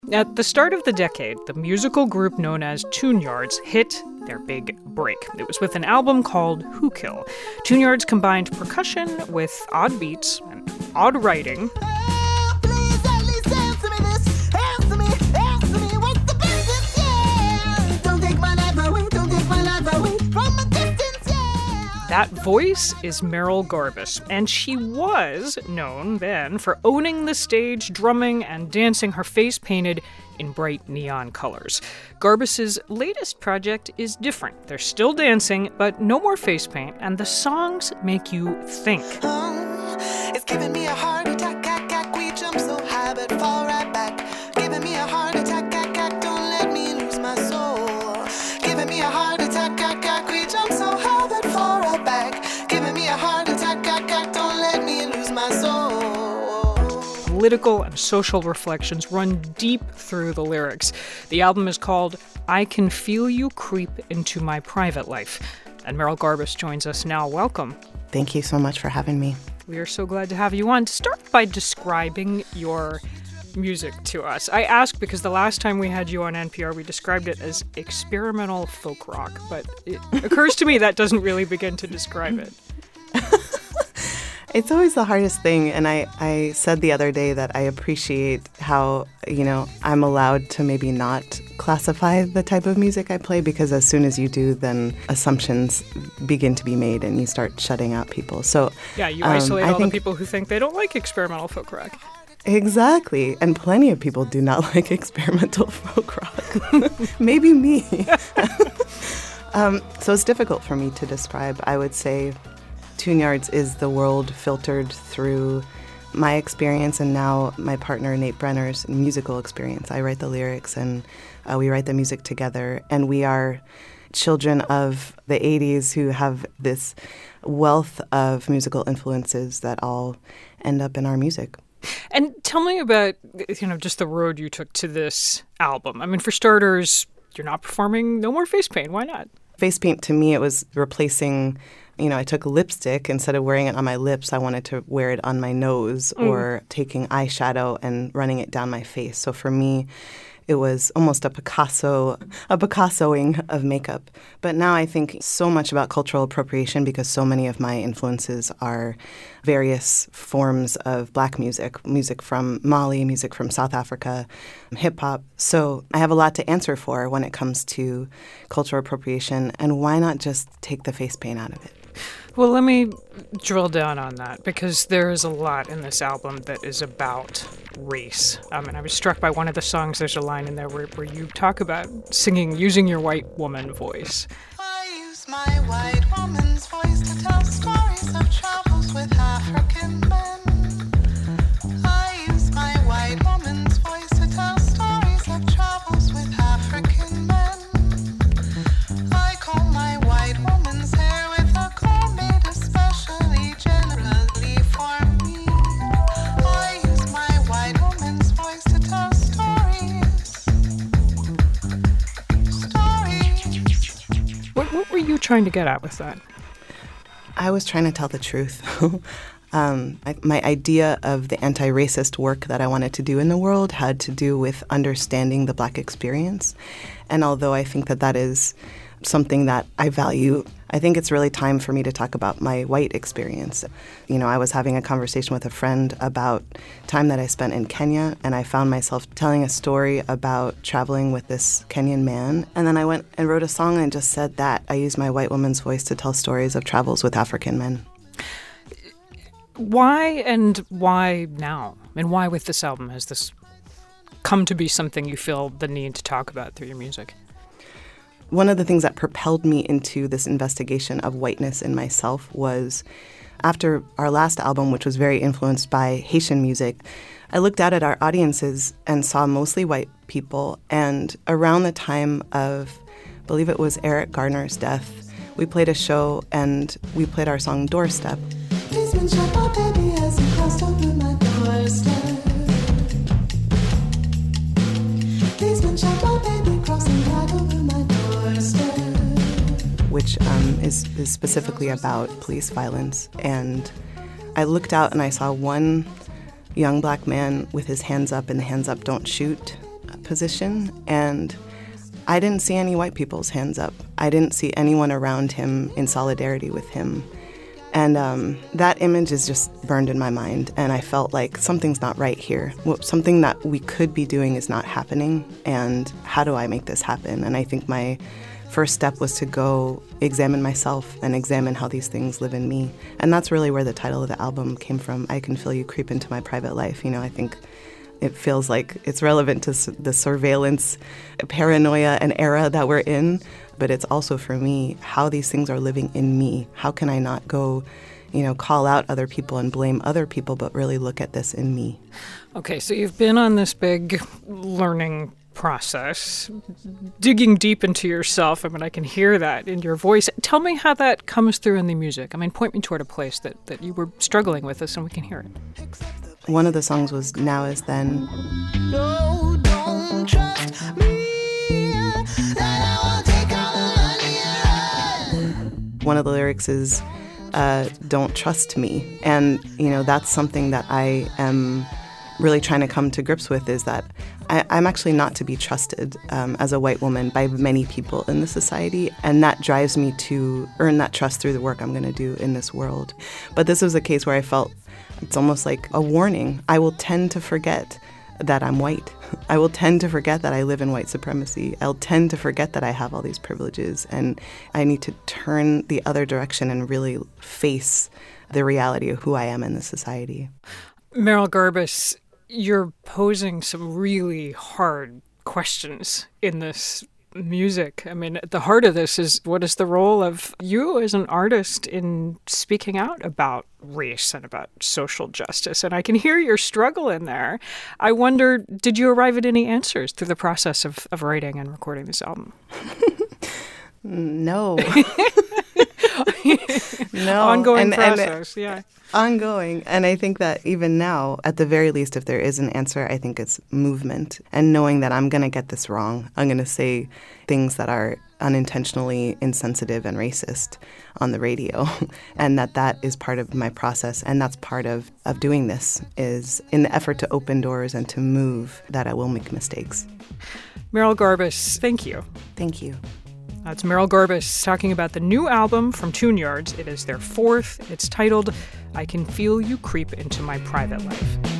At the start of the decade, the musical group known as Tune-Yards hit their big break. It was with an album called Who Kill. Tune-Yards combined percussion with odd beats and odd writing. That voice is Merrill Garbus, and she was known then for owning the stage, drumming, and dancing, her face painted in bright neon colors. Garbus's latest project is different. They're still dancing, but no more face paint, and the songs make you think. It's giving me a heart attack, we jump so high but fall right back. Giving me a heart attack, don't let me lose my soul. Giving me a heart attack, we jump so high but fall right back. Giving me a heart attack, don't let me lose my soul. Political and social reflections run deep through the lyrics. The album is called I Can Feel You Creep Into My Private Life. And Merrill Garbus joins us now. Welcome. Thank you so much for having me. We are so glad to have you on. Start by describing your music to us. I ask because the last time we had you on NPR, we described it as experimental folk rock, but it occurs to me that doesn't really begin to describe it. It's always the hardest thing, and I said the other day that I appreciate how, I'm allowed to maybe not classify the type of music I play, because as soon as you do, then assumptions begin to be made and you start shutting out people. So yeah, you isolate all the people who think they don't like experimental folk rock. Exactly. And plenty of people do not like experimental folk rock. Maybe me. So it's difficult for me to describe. I would say Tune-Yards is the world filtered through my experience and now my partner Nate Brenner's musical experience. I write the lyrics and we write the music together. And we are children of the 80s who have this wealth of musical influences that all end up in our music. And tell me about, just the road you took to this album. I mean, for starters, you're not performing No More Face Paint. Why not? Face paint, to me, it was replacing, I took lipstick. Instead of wearing it on my lips, I wanted to wear it on my nose or taking eyeshadow and running it down my face. So for me, it was almost a Picassoing of makeup. But now I think so much about cultural appropriation because so many of my influences are various forms of Black music from Mali, music from South Africa, hip-hop. So I have a lot to answer for when it comes to cultural appropriation, and why not just take the face paint out of it? Well, let me drill down on that, because there is a lot in this album that is about race. And I was struck by one of the songs. There's a line in there where you talk about singing using your white woman voice. I use my white woman's voice to tell stories of travels with African men. I use my white woman's voice to tell stories of travels with African men. I comb my white woman's hair with a comb made especially generally for me. I use my white woman's voice to tell stories. What were you trying to get at with that? I was trying to tell the truth. My idea of the anti-racist work that I wanted to do in the world had to do with understanding the Black experience. And although I think that is something that I value, I think it's really time for me to talk about my white experience. I was having a conversation with a friend about time that I spent in Kenya, and I found myself telling a story about traveling with this Kenyan man. And then I went and wrote a song and just said that. I used my white woman's voice to tell stories of travels with African men. Why now? And why with this album has this come to be something you feel the need to talk about through your music? One of the things that propelled me into this investigation of whiteness in myself was after our last album, which was very influenced by Haitian music, I looked out at our audiences and saw mostly white people. And around the time of, I believe it was Eric Garner's death, we played a show and we played our song Doorstep. Policeman shot my baby as he crossed over my doorstep. Policeman shot my baby crossing right over my doorstep. Which is specifically about police violence. And I looked out and I saw one young Black man with his hands up, and the hands up don't shoot position, and I didn't see any white people's hands up. I didn't see anyone around him in solidarity with him. And that image is just burned in my mind, and I felt like something's not right here. Something that we could be doing is not happening, and how do I make this happen? And I think my first step was to go examine myself and examine how these things live in me. And that's really where the title of the album came from. I Can Feel You Creep Into My Private Life. I think it feels like it's relevant to the surveillance, paranoia, and era that we're in. But it's also, for me, how these things are living in me. How can I not go, call out other people and blame other people, but really look at this in me? Okay, so you've been on this big learning process, digging deep into yourself. I can hear that in your voice. Tell me how that comes through in the music. Point me toward a place that you were struggling with this and we can hear it. One of the songs was Now Is Then. No, don't trust me. I will take all the money. One of the lyrics is, don't trust me. And, that's something that I am really trying to come to grips with, is that I'm actually not to be trusted as a white woman by many people in the society, and that drives me to earn that trust through the work I'm going to do in this world. But this was a case where I felt it's almost like a warning. I will tend to forget that I'm white. I will tend to forget that I live in white supremacy. I'll tend to forget that I have all these privileges, and I need to turn the other direction and really face the reality of who I am in this society. Merrill Garbus, you're posing some really hard questions in this music. At the heart of this is, what is the role of you as an artist in speaking out about race and about social justice? And I can hear your struggle in there. I wonder, did you arrive at any answers through the process of writing and recording this album? No. No. Ongoing process, yeah. Ongoing. And I think that even now, at the very least, if there is an answer, I think it's movement. And knowing that I'm going to get this wrong. I'm going to say things that are unintentionally insensitive and racist on the radio. And that is part of my process. And that's part of doing this, is in the effort to open doors and to move, that I will make mistakes. Merrill Garbus, thank you. Thank you. That's Merrill Garbus talking about the new album from Tune Yards. It is their fourth. It's titled I Can Feel You Creep Into My Private Life.